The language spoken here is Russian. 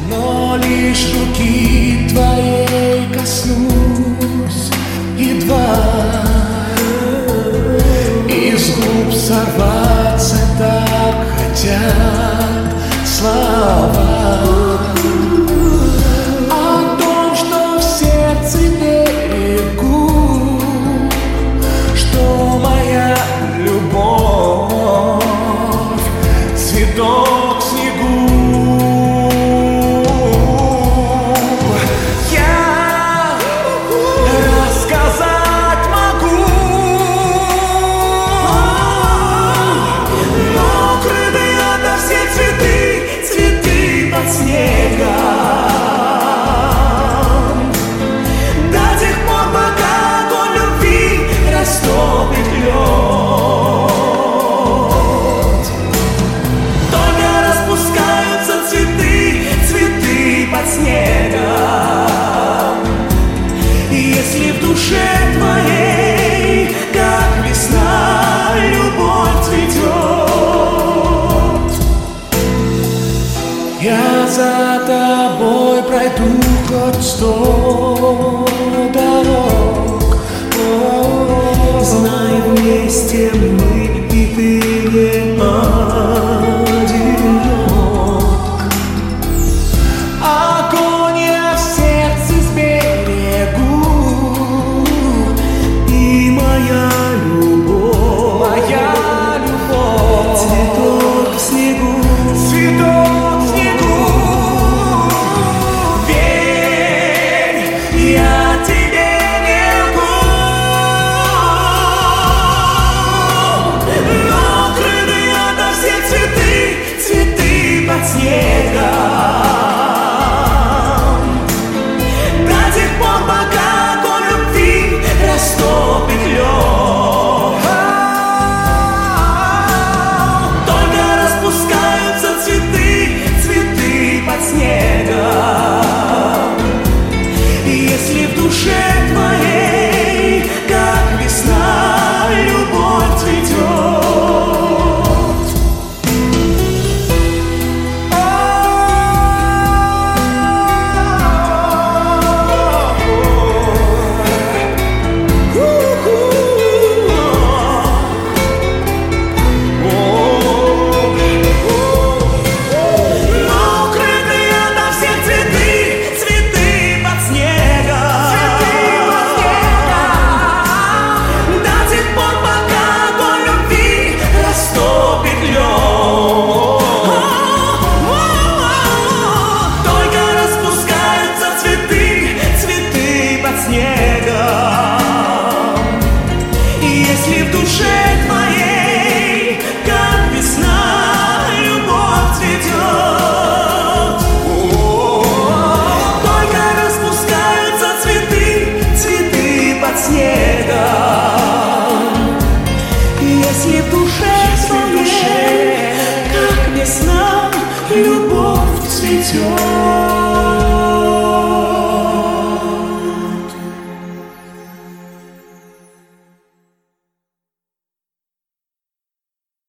но лишь руки твоей коснусь едва. Из губ сорваться так хотят слова о том, что в сердце берегу, что моя любовь цветок в снегу. Я рассказать могу, но укрытые ото все цветы, цветы под снегом, до тех пор, пока огонь любви растопит лед. Только распускаются цветы, цветы под снегом. Если в душе твоей, как весна, любовь цветет, я за тобой пройду хоть 100 дорог. Знай, вместе мы, и ты не одинок. Огонь я в сердце сберегу, И моя любовь, цветок в снегу, цветок в снегу. Верь, я тебе не лгу, но укрытые ото все цветы, цветы под снегом, до тех пор, пока огонь любви растопит лед. Только распускаются цветы, цветы под снегом. Если в душе твоей, как весна, любовь цветет. Но укрытые ото все цветы, цветы под снегом, до тех пор, пока огонь любви растопит лед. Только распускаются цветы, цветы под снегом. Если в душе твоей, как весна, любовь цветет, только распускаются цветы, цветы под снегом. Если в душе твоей, как весна, любовь цветет.